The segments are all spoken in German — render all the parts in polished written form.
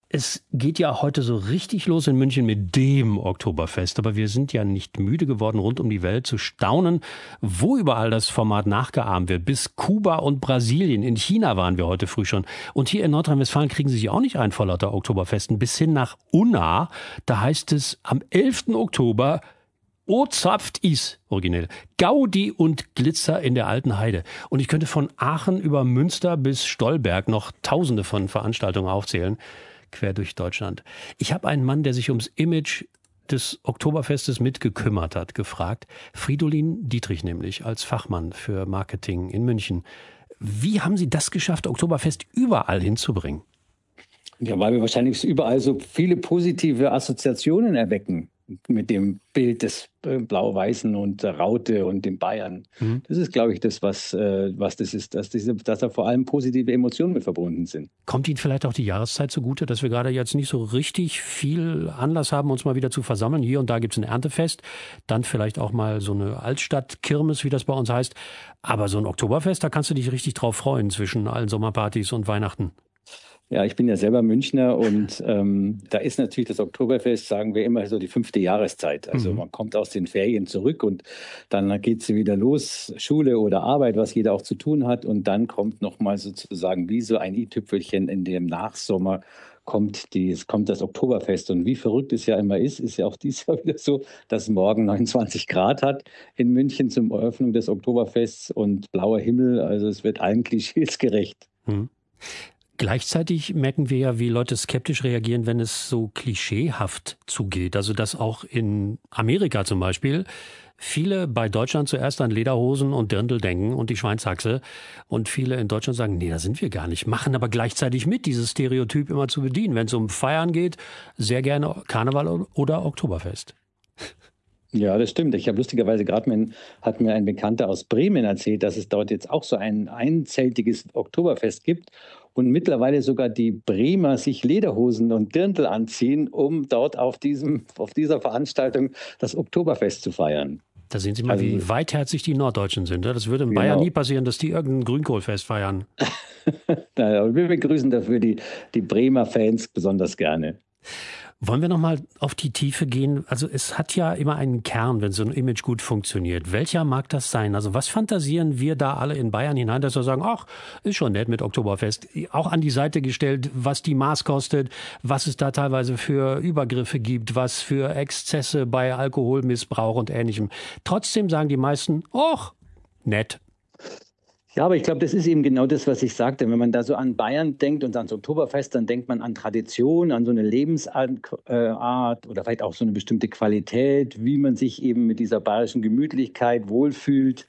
Es geht ja heute so richtig los in München mit dem Oktoberfest, aber wir sind ja nicht müde geworden, rund um die Welt zu staunen, wo überall das Format nachgeahmt wird. Bis Kuba und Brasilien, in China waren wir heute früh schon. Und hier in Nordrhein-Westfalen kriegen sie sich auch nicht ein vor lauter Oktoberfesten. Bis hin nach Unna, da heißt es am 11. Oktober, O zapft is, originell, Gaudi und Glitzer in der alten Heide. Und ich könnte von Aachen über Münster bis Stolberg noch tausende von Veranstaltungen aufzählen, quer durch Deutschland. Ich habe einen Mann, der sich ums Image des Oktoberfestes mitgekümmert hat, gefragt. Fridolin Dietrich nämlich, als Fachmann für Marketing in München. Wie haben Sie das geschafft, Oktoberfest überall hinzubringen? Ja, weil wir wahrscheinlich überall so viele positive Assoziationen erwecken mit dem Bild des Blau-Weißen und der Raute und den Bayern. Das ist, glaube ich, das, was das ist, dass da vor allem positive Emotionen mit verbunden sind. Kommt Ihnen vielleicht auch die Jahreszeit zugute, dass wir gerade jetzt nicht so richtig viel Anlass haben, uns mal wieder zu versammeln? Hier und da gibt es ein Erntefest, dann vielleicht auch mal so eine Altstadt-Kirmes, wie das bei uns heißt. Aber so ein Oktoberfest, da kannst du dich richtig drauf freuen zwischen allen Sommerpartys und Weihnachten. Ja, ich bin ja selber Münchner und da ist natürlich das Oktoberfest, sagen wir immer, so die 5. Jahreszeit. Also man kommt aus den Ferien zurück und dann geht es wieder los, Schule oder Arbeit, was jeder auch zu tun hat. Und dann kommt nochmal sozusagen wie so ein i-Tüpfelchen in dem Nachsommer kommt das Oktoberfest. Und wie verrückt es ja immer ist ja auch dieses Jahr wieder so, dass es morgen 29 Grad hat in München zum Eröffnung des Oktoberfests und blauer Himmel. Also es wird allen Klischees gerecht. Gleichzeitig merken wir ja, wie Leute skeptisch reagieren, wenn es so klischeehaft zugeht. Also dass auch in Amerika zum Beispiel viele bei Deutschland zuerst an Lederhosen und Dirndl denken und die Schweinshaxe. Und viele in Deutschland sagen, nee, da sind wir gar nicht. Machen aber gleichzeitig mit, dieses Stereotyp immer zu bedienen. Wenn es um Feiern geht, sehr gerne oder Oktoberfest. Ja, das stimmt. Ich habe lustigerweise hat mir ein Bekannter aus Bremen erzählt, dass es dort jetzt auch so ein einzeltiges Oktoberfest gibt und mittlerweile sogar die Bremer sich Lederhosen und Dirndl anziehen, um dort auf dieser Veranstaltung das Oktoberfest zu feiern. Da sehen Sie mal, wie weitherzig die Norddeutschen sind. Das würde in Bayern nie passieren, dass die irgendein Grünkohlfest feiern. Naja, wir begrüßen dafür die Bremer Fans besonders gerne. Wollen wir noch mal auf die Tiefe gehen? Also es hat ja immer einen Kern, wenn so ein Image gut funktioniert. Welcher mag das sein? Also was fantasieren wir da alle in Bayern hinein, dass wir sagen, ach, ist schon nett mit Oktoberfest. Auch an die Seite gestellt, was die Maß kostet, was es da teilweise für Übergriffe gibt, was für Exzesse bei Alkoholmissbrauch und Ähnlichem. Trotzdem sagen die meisten, ach, nett. Ja, aber ich glaube, das ist eben genau das, was ich sagte. Wenn man da so an Bayern denkt und ans Oktoberfest, dann denkt man an Tradition, an so eine Lebensart oder vielleicht auch so eine bestimmte Qualität, wie man sich eben mit dieser bayerischen Gemütlichkeit wohlfühlt.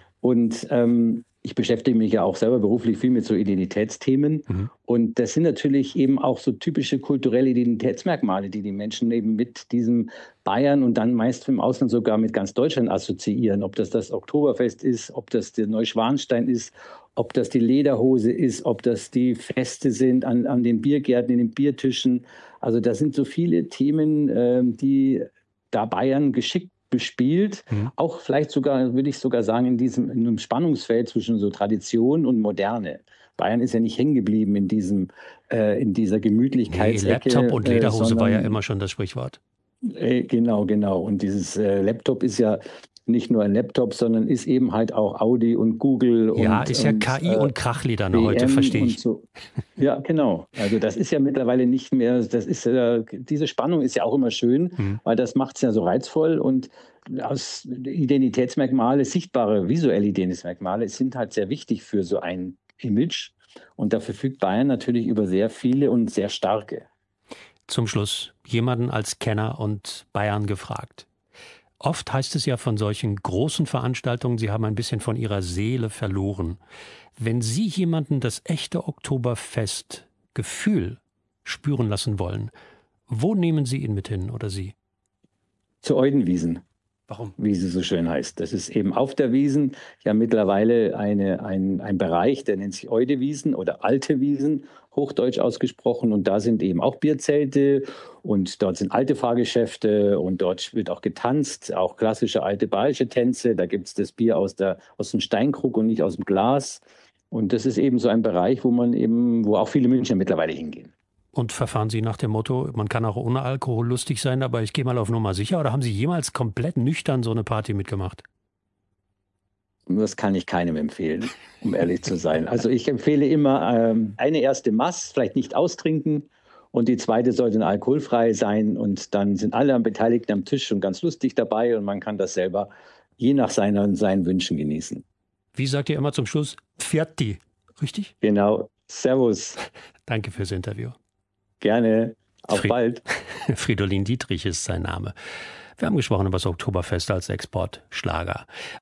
Und ich beschäftige mich ja auch selber beruflich viel mit so Identitätsthemen. Und das sind natürlich eben auch so typische kulturelle Identitätsmerkmale, die die Menschen eben mit diesem Bayern und dann meist im Ausland sogar mit ganz Deutschland assoziieren. Ob das Oktoberfest ist, ob das der Neuschwanstein ist, ob das die Lederhose ist, ob das die Feste sind an den Biergärten, in den Biertischen. Also da sind so viele Themen, die da Bayern geschickt bespielt, auch vielleicht sogar, würde ich sogar sagen, in einem Spannungsfeld zwischen so Tradition und Moderne. Bayern ist ja nicht hängen geblieben in dieser Gemütlichkeitsecke. Laptop und Lederhose war ja immer schon das Sprichwort. Genau. Und dieses Laptop ist ja nicht nur ein Laptop, sondern ist eben halt auch Audi und Google. Ja, ist ja KI und Krachleder heute, verstehe ich. So. Ja, genau. Also das ist ja mittlerweile nicht mehr, diese Spannung ist ja auch immer schön, weil das macht es ja so reizvoll und aus Identitätsmerkmale, sichtbare visuelle Identitätsmerkmale sind halt sehr wichtig für so ein Image und da verfügt Bayern natürlich über sehr viele und sehr starke. Zum Schluss jemanden als Kenner und Bayern gefragt. Oft heißt es ja von solchen großen Veranstaltungen, sie haben ein bisschen von ihrer Seele verloren. Wenn Sie jemanden das echte Oktoberfest-Gefühl spüren lassen wollen, wo nehmen Sie ihn mit hin oder sie? Zu Eudenwiesen. Warum? Wie sie so schön heißt. Das ist eben auf der Wiesn ja mittlerweile ein Bereich, der nennt sich Eudewiesen oder Alte Wiesn, hochdeutsch ausgesprochen. Und da sind eben auch Bierzelte und dort sind alte Fahrgeschäfte und dort wird auch getanzt, auch klassische alte bayerische Tänze. Da gibt es das Bier aus dem Steinkrug und nicht aus dem Glas. Und das ist eben so ein Bereich, wo auch viele Münchner mittlerweile hingehen. Und verfahren Sie nach dem Motto, man kann auch ohne Alkohol lustig sein, aber ich gehe mal auf Nummer sicher? Oder haben Sie jemals komplett nüchtern so eine Party mitgemacht? Das kann ich keinem empfehlen, um ehrlich zu sein. Also ich empfehle immer eine erste Maß, vielleicht nicht austrinken und die zweite sollte alkoholfrei sein und dann sind alle Beteiligten am Tisch schon ganz lustig dabei und man kann das selber je nach seinen Wünschen genießen. Wie sagt ihr immer zum Schluss? Pfiatti, richtig? Genau. Servus. Danke fürs Interview. Gerne. Auf bald. Fridolin Dietrich ist sein Name. Wir haben gesprochen über das Oktoberfest als Exportschlager.